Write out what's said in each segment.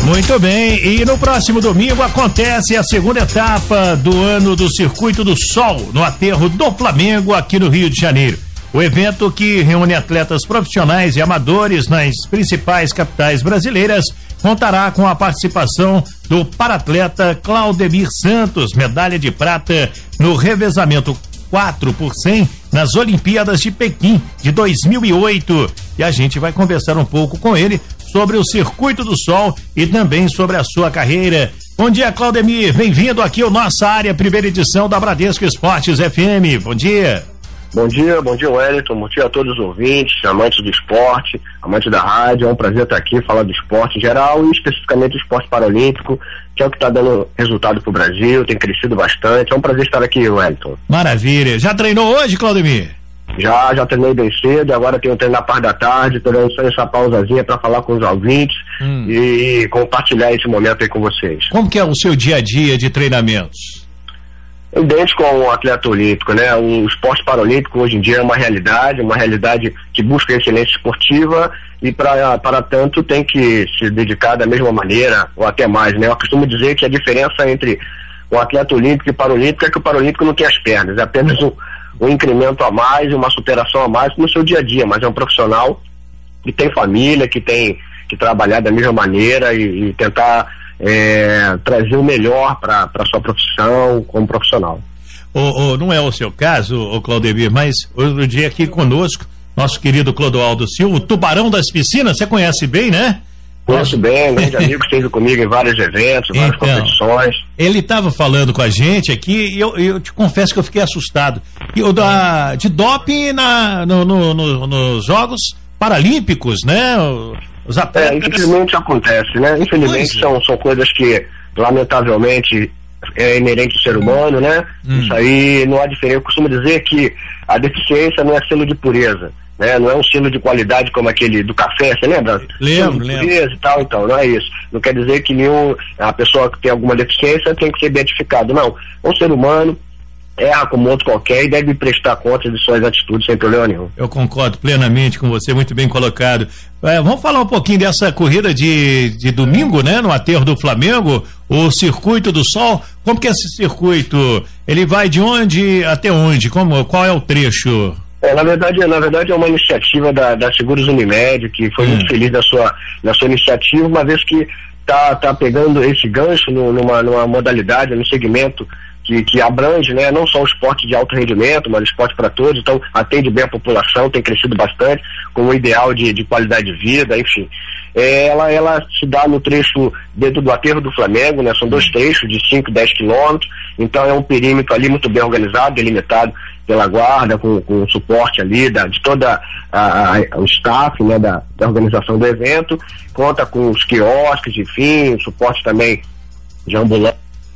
Muito bem, e no próximo domingo acontece a segunda etapa do ano do Circuito do Sol, no aterro do Flamengo, aqui no Rio de Janeiro. O evento, que reúne atletas profissionais e amadores nas principais capitais brasileiras, contará com a participação do paratleta Claudemir Santos, medalha de prata no revezamento 4x100 nas Olimpíadas de Pequim de 2008. E a gente vai conversar um pouco com ele sobre o Circuito do Sol e também sobre a sua carreira. Bom dia, Claudemir, bem-vindo aqui ao Nossa Área, primeira edição da Bradesco Esportes FM. Bom dia. Bom dia, Wellington, bom dia a todos os ouvintes, amantes do esporte, amantes da rádio. É um prazer estar aqui, falar do esporte em geral e especificamente do esporte paralímpico, que é o que está dando resultado para o Brasil, tem crescido bastante. É um prazer estar aqui, Wellington. Maravilha. Já treinou hoje, Claudemir? Já treinei bem cedo, agora tenho treino na parte da tarde, estou dando só essa pausazinha para falar com os ouvintes e compartilhar esse momento aí com vocês. Como que é o seu dia a dia de treinamentos? Idêntico ao atleta olímpico, né? O esporte paralímpico hoje em dia é uma realidade que busca excelência esportiva e para tanto tem que se dedicar da mesma maneira ou até mais, né? Eu costumo dizer que a diferença entre o atleta olímpico e o paralímpico é que o paralímpico não tem as pernas, é apenas um incremento a mais, uma superação a mais no seu dia a dia, mas é um profissional que tem família, que tem que trabalhar da mesma maneira e tentar trazer o melhor para a sua profissão como profissional. Não é o seu caso, Claudemir, mas outro dia aqui conosco, nosso querido Clodoaldo Silva, o Tubarão das Piscinas, você conhece bem, né? Conheço bem, um grande amigo, esteve comigo em vários eventos, várias competições. Ele estava falando com a gente aqui e eu te confesso que eu fiquei assustado. De doping nos Jogos Paralímpicos, né? Os atletas... infelizmente acontece, né? Infelizmente são coisas que, lamentavelmente, é inerente ao ser humano, né? Isso aí não há diferença. Eu costumo dizer que a deficiência não é selo de pureza, né? Não é um selo de qualidade como aquele do café, você lembra? Lembro. E tal, então, não é isso. Não quer dizer que a pessoa que tem alguma deficiência tem que ser beatificado, não. É um ser humano, erra como outro qualquer e deve prestar conta de suas atitudes sem problema nenhum. Eu concordo plenamente com você, muito bem colocado. Vamos falar um pouquinho dessa corrida de domingo, né? No aterro do Flamengo, o Circuito do Sol. Como que é esse circuito? Ele vai de onde até onde? Qual é o trecho? Na verdade é uma iniciativa da Seguros Unimed, que foi muito feliz da sua iniciativa, uma vez que tá pegando esse gancho numa modalidade, num segmento que abrange, né, não só o esporte de alto rendimento, mas o esporte para todos, então atende bem a população, tem crescido bastante, com um ideal de qualidade de vida, enfim. Ela se dá no trecho dentro do aterro do Flamengo, né, são 2 trechos de 5 e 10 quilômetros, então é um perímetro ali muito bem organizado, delimitado pela guarda, com o suporte ali de toda o staff, né, da organização do evento, conta com os quiosques, enfim, o suporte também de ambulância.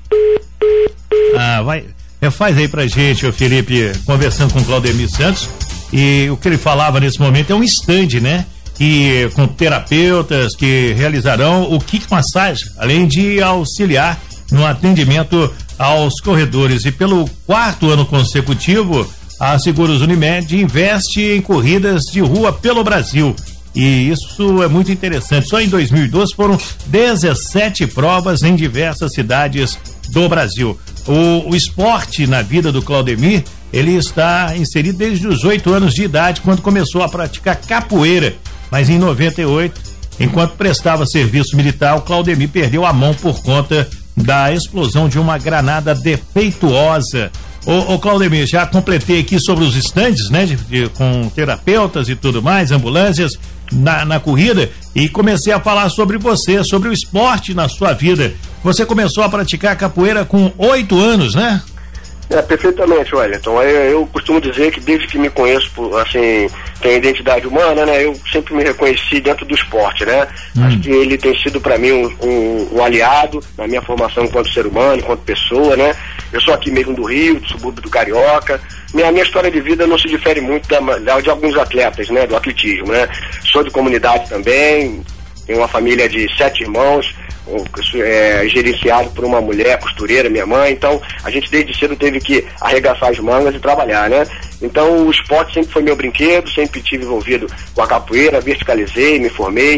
Faz aí pra gente, o Felipe, conversando com o Claudemir Santos, e o que ele falava nesse momento é um stand, né? E com terapeutas que realizarão o kick massagem, além de auxiliar no atendimento aos corredores. E pelo 4º ano consecutivo, a Seguros Unimed investe em corridas de rua pelo Brasil. E isso é muito interessante. Só em 2012 foram 17 provas em diversas cidades do Brasil. O esporte na vida do Claudemir, ele está inserido desde os 8 anos de idade, quando começou a praticar capoeira. Mas em 98, enquanto prestava serviço militar, o Claudemir perdeu a mão por conta da explosão de uma granada defeituosa. Claudemir, já completei aqui sobre os estandes, né, com terapeutas e tudo mais, ambulâncias na corrida, e comecei a falar sobre você, sobre o esporte na sua vida. Você começou a praticar capoeira com 8 anos, né? Perfeitamente, Wellington. Eu costumo dizer que desde que me conheço, assim, tenho identidade humana, né? Eu sempre me reconheci dentro do esporte, né? Acho que ele tem sido para mim um aliado na minha formação enquanto ser humano, enquanto pessoa, né? Eu sou aqui mesmo do Rio, do subúrbio do Carioca. Minha história de vida não se difere muito de alguns atletas, né? Do atletismo, né? Sou de comunidade também, tenho uma família de 7 irmãos, gerenciado por uma mulher costureira, minha mãe, então a gente desde cedo teve que arregaçar as mangas e trabalhar, né? Então o esporte sempre foi meu brinquedo, sempre tive envolvido com a capoeira, verticalizei, me formei,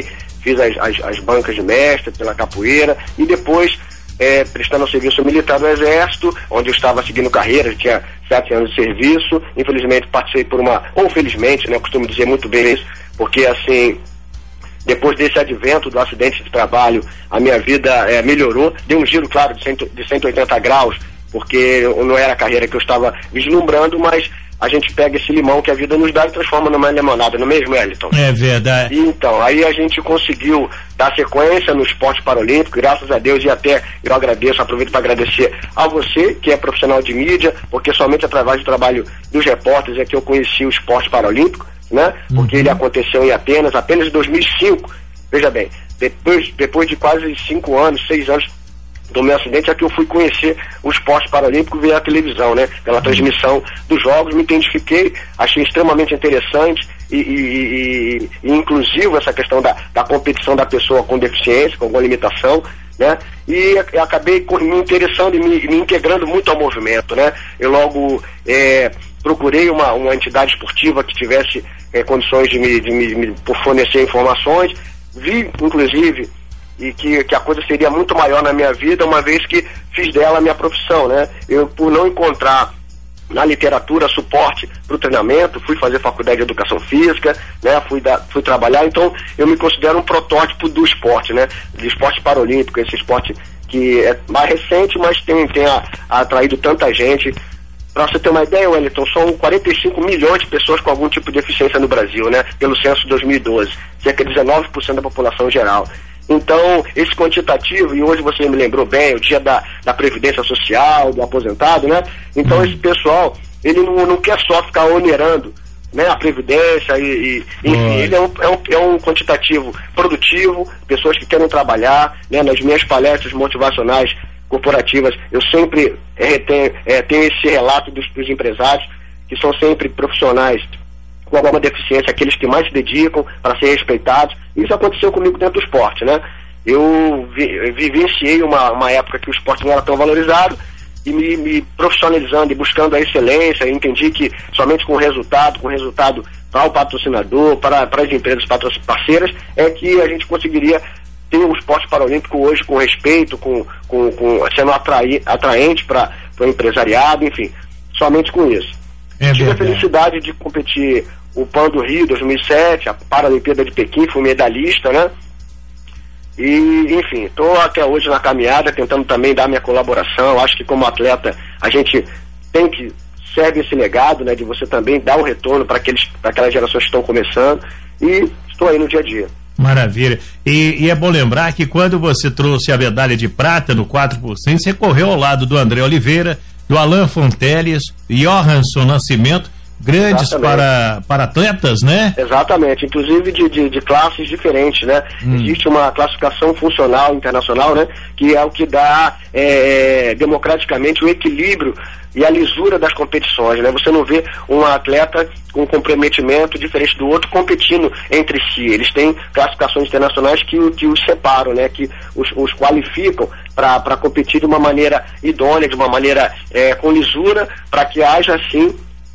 fiz as bancas de mestre pela capoeira e depois prestando o serviço militar do Exército, onde eu estava seguindo carreira, tinha 7 anos de serviço. Infelizmente passei ou felizmente, né, eu costumo dizer muito bem isso, porque assim, depois desse advento do acidente de trabalho, a minha vida melhorou, deu um giro, claro, de 180 graus, porque não era a carreira que eu estava vislumbrando, mas a gente pega esse limão que a vida nos dá e transforma numa limonada, não é mesmo, Wellington? É verdade. Então, aí a gente conseguiu dar sequência no esporte paralímpico, graças a Deus, e até eu aproveito para agradecer a você, que é profissional de mídia, porque somente através do trabalho dos repórteres é que eu conheci o esporte paralímpico, né? Porque ele aconteceu em apenas em 2005, veja bem, depois de quase 6 anos do meu acidente, é que eu fui conhecer o esporte paralímpico via a televisão, né? Pela transmissão dos jogos, me identifiquei, achei extremamente interessante e inclusive essa questão da competição da pessoa com deficiência, com alguma limitação, né? E acabei me interessando e me integrando muito ao movimento, né? Eu logo procurei uma entidade esportiva que tivesse condições de me fornecer informações, vi, inclusive, e que a coisa seria muito maior na minha vida, uma vez que fiz dela a minha profissão, né? Eu, por não encontrar na literatura suporte para o treinamento, fui fazer faculdade de educação física, né? Fui trabalhar, então eu me considero um protótipo do esporte, né? Do esporte paralímpico, esse esporte que é mais recente, mas tem atraído tanta gente. Para você ter uma ideia, Wellington, são 45 milhões de pessoas com algum tipo de deficiência no Brasil, né? Pelo censo de 2012, cerca de 19% da população geral. Então, esse quantitativo, e hoje você me lembrou bem, o dia da Previdência Social, do aposentado, né? Então, esse pessoal, ele não quer só ficar onerando, né, a Previdência, enfim, ele é um quantitativo produtivo, pessoas que querem trabalhar, né? Nas minhas palestras motivacionais corporativas, eu sempre tenho esse relato dos empresários, que são sempre profissionais com alguma deficiência, aqueles que mais se dedicam para ser respeitados. Isso aconteceu comigo dentro do esporte, né? Eu vivenciei uma época que o esporte não era tão valorizado e me profissionalizando e buscando a excelência. Entendi que somente com resultado para o patrocinador, para as empresas parceiras, é que a gente conseguiria ter o esporte paralímpico hoje com respeito, sendo atraente para o empresariado, enfim, somente com isso. Tive a felicidade de competir o PAN do Rio 2007, a Paralimpíada de Pequim, fui medalhista, né? E, enfim, estou até hoje na caminhada, tentando também dar minha colaboração. Acho que como atleta a gente tem que serve esse legado, né? De você também dar um retorno para aquelas gerações que estão começando, e estou aí no dia a dia. Maravilha. E é bom lembrar que quando você trouxe a medalha de prata no 4%, você correu ao lado do André Oliveira, do Alan Fonteles, Johansson Nascimento, grandes para atletas, né? Exatamente, inclusive de classes diferentes, né? Existe uma classificação funcional internacional, né? Que é o que dá democraticamente o equilíbrio e a lisura das competições, né? Você não vê um atleta com comprometimento diferente do outro competindo entre si. Eles têm classificações internacionais que os separam, né? Que os qualificam para competir de uma maneira idônea, de uma maneira com lisura, para que haja assim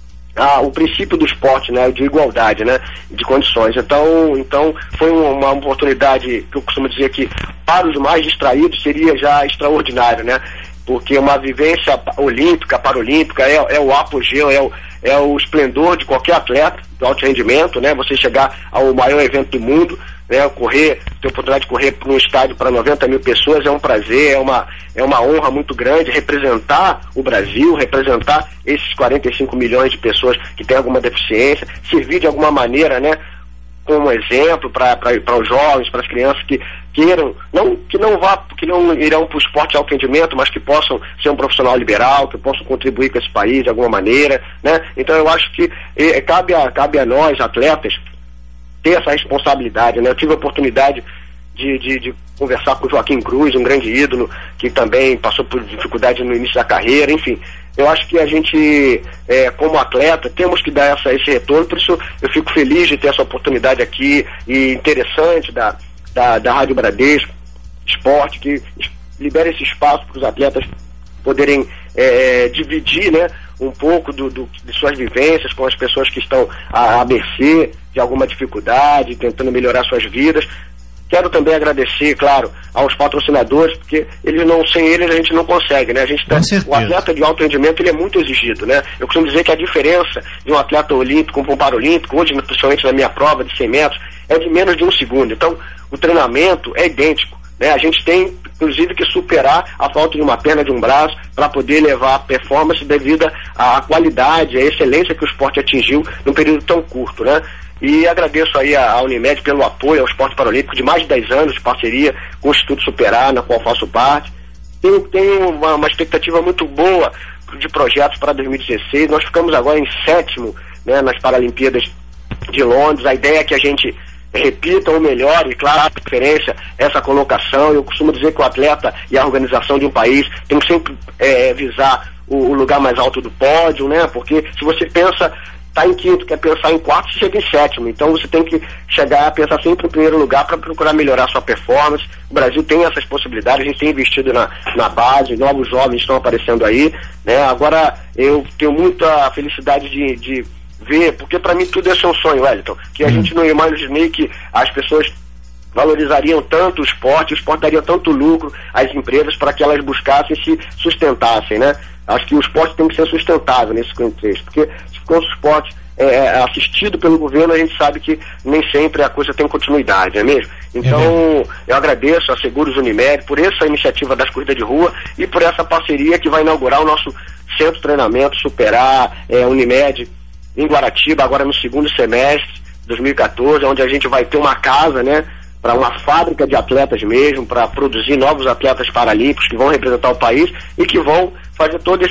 o princípio do esporte, né, de igualdade, né, de condições. Então foi uma oportunidade que eu costumo dizer que para os mais distraídos seria já extraordinário, né, porque uma vivência olímpica, paralímpica é o apogeu, é o esplendor de qualquer atleta do alto rendimento, né, você chegar ao maior evento do mundo, né, ter a oportunidade de correr para um estádio para 90 mil pessoas é um prazer, é uma honra muito grande representar o Brasil, representar esses 45 milhões de pessoas que têm alguma deficiência, servir de alguma maneira, né, como exemplo para os jovens, para as crianças que queiram, que não irão para o esporte de alto rendimento, mas que possam ser um profissional liberal, que possam contribuir com esse país de alguma maneira, né? Então eu acho que cabe a nós, atletas, ter essa responsabilidade, né? Eu tive a oportunidade de conversar com o Joaquim Cruz, um grande ídolo, que também passou por dificuldade no início da carreira, enfim. Eu acho que a gente, como atleta, temos que dar esse retorno, por isso eu fico feliz de ter essa oportunidade aqui, e interessante da Rádio Bradesco Esporte, que libera esse espaço para os atletas poderem dividir, né, um pouco de suas vivências com as pessoas que estão à mercê de alguma dificuldade, tentando melhorar suas vidas. Quero também agradecer, claro, aos patrocinadores, porque sem eles a gente não consegue, né? O atleta de alto rendimento, ele é muito exigido, né? Eu costumo dizer que a diferença de um atleta olímpico para um paralímpico, hoje, principalmente na minha prova de 100 metros, é de menos de 1 segundo. Então, o treinamento é idêntico, né? A gente tem, inclusive, que superar a falta de uma perna, de um braço, para poder levar a performance devido à qualidade, à excelência que o esporte atingiu num período tão curto, né? E agradeço aí à Unimed pelo apoio ao esporte paralímpico de mais de 10 anos de parceria com o Instituto Superar, na qual faço parte. Tenho uma expectativa muito boa de projetos para 2016. Nós ficamos agora em 7º, né, nas Paralimpíadas de Londres. A ideia é que a gente repita ou melhore, claro, a preferência, essa colocação. Eu costumo dizer que o atleta e a organização de um país tem que sempre visar o lugar mais alto do pódio, né? Porque se você pensa, tá em 5º, quer pensar em 4º, você chega em 7º. Então você tem que chegar a pensar sempre em primeiro lugar para procurar melhorar sua performance. O Brasil tem essas possibilidades, a gente tem investido na base, novos jovens estão aparecendo aí, né? Agora eu tenho muita felicidade de ver, porque para mim tudo é um sonho, Wellington, que a gente não imaginei que as pessoas valorizariam tanto o esporte daria tanto lucro às empresas para que elas buscassem se sustentassem, né? Acho que o esporte tem que ser sustentável nesse contexto, porque se for o esporte assistido pelo governo, a gente sabe que nem sempre a coisa tem continuidade, não é mesmo? Então, eu agradeço a Seguros Unimed por essa iniciativa das corridas de rua e por essa parceria que vai inaugurar o nosso centro de treinamento Superar, Unimed, em Guaratiba, agora no 2º semestre de 2014, onde a gente vai ter uma casa, né, para uma fábrica de atletas mesmo, para produzir novos atletas paralímpicos que vão representar o país e que vão fazer toda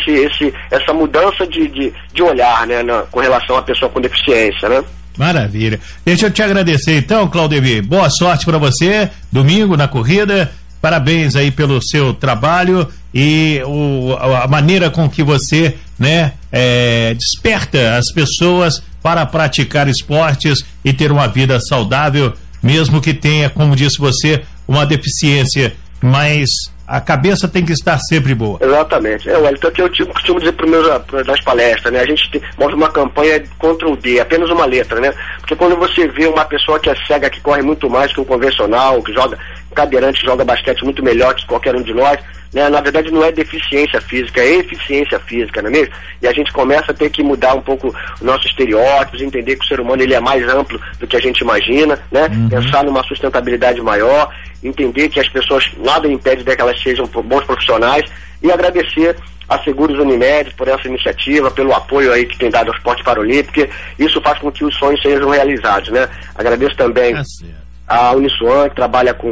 essa mudança de olhar, né, com relação à pessoa com deficiência, né? Maravilha. Deixa eu te agradecer então, Claudemir. Boa sorte para você, domingo na corrida. Parabéns aí pelo seu trabalho e a maneira com que você, né, desperta as pessoas para praticar esportes e ter uma vida saudável, mesmo que tenha, como disse você, uma deficiência, mas a cabeça tem que estar sempre boa. Exatamente. Wellington, que eu costumo dizer nas palestras, né? A gente move uma campanha contra o D, apenas uma letra, né? Porque quando você vê uma pessoa que é cega, que corre muito mais que o convencional, que joga cadeirante, que joga basquete muito melhor que qualquer um de nós, né? Na verdade não é deficiência física, é eficiência física, não é mesmo? E a gente começa a ter que mudar um pouco os nossos estereótipos, entender que o ser humano ele é mais amplo do que a gente imagina, né? Pensar numa sustentabilidade maior, entender que as pessoas, nada impede de que elas sejam bons profissionais, e agradecer a Seguros Unimed por essa iniciativa, pelo apoio aí que tem dado ao esporte paralímpico, porque isso faz com que os sonhos sejam realizados, né? Agradeço também a Uniswan, que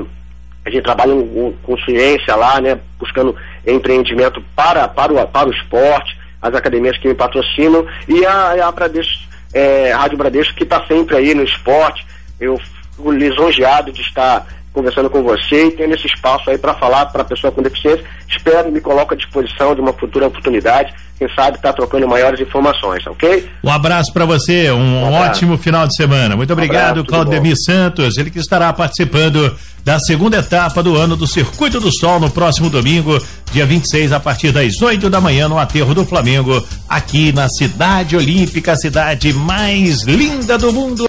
a gente trabalha com ciência lá, né? Buscando empreendimento para o esporte, as academias que me patrocinam, e a Bradesco, Rádio Bradesco, que está sempre aí no esporte. Eu fico lisonjeado de estar conversando com você e tendo esse espaço aí para falar para a pessoa com deficiência. Espero e me coloco à disposição de uma futura oportunidade, quem sabe tá trocando maiores informações, ok? Um abraço para você, um ótimo final de semana. Muito obrigado, Claudemir Santos, ele que estará participando da 2ª etapa do ano do Circuito do Sol no próximo domingo, dia 26, a partir das 8 da manhã, no aterro do Flamengo, aqui na Cidade Olímpica, a cidade mais linda do mundo.